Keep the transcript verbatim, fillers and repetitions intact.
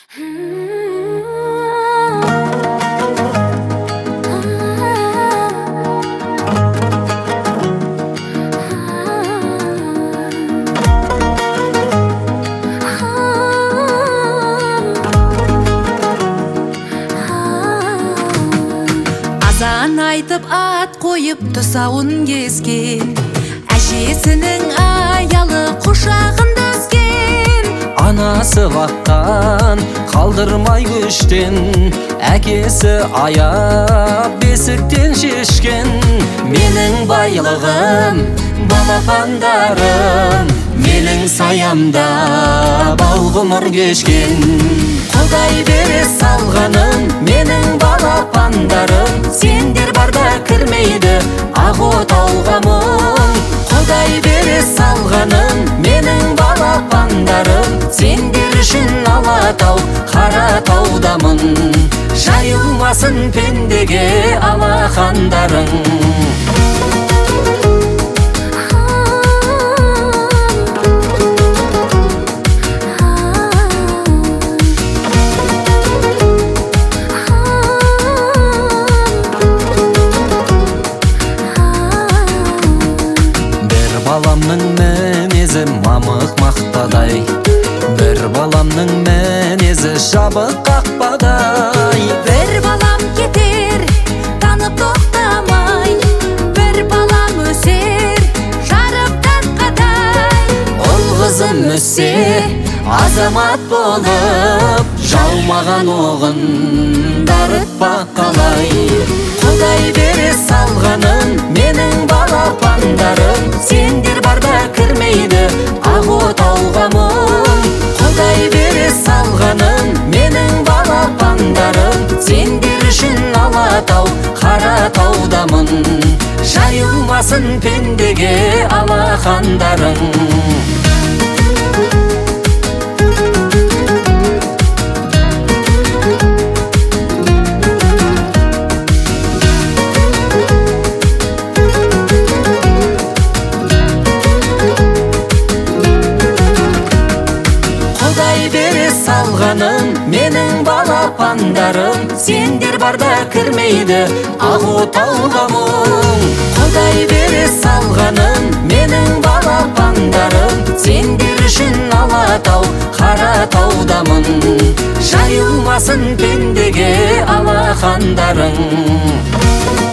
Азан айтып ат қойып тұсауын кескен, әжесінің аялы құшағында өскен. Анасы баққан қалдырмай көштен, әкесі аяп бесіктен шешкен. Менің байлығым, балапандарым, менің саямда бал ғұмыр кешкен. Құдай бере салғаным, менің балапандарым, сендер барда кірмейді ақ отауға мұң. Құдай бере салғаным, менің балапандарым, сендер үшін Алатау, Қаратаудамын. Жайылмасын пендеге алақандарың. Баламның мінезі мамық мақтадай, бір баламның мінезі жабық қақпадай. Бір балам кетер, танып тоқтамай, бір балам өсер, жарып тартқадай. Ол қызым өссе, азамат болып, жаумаған оғын дарытпақ қалай. Құдай бере салғаным, менің балапандарым, сендер барда кірмейді ақ отауға мұң. Құдай бере салғаным, менің балапандарым, сендер үшін Алатау, Қаратаудамын. Жайылмасын пендеге алақандарың. Салғаным, менің балапандарым, сендер барда кірмейді ақ отауға мұң. Құдай бере салғаным, менің балапандарым, сендер үшін Алатау, Қаратаудамын. Жайылмасын пендеге алақандарың.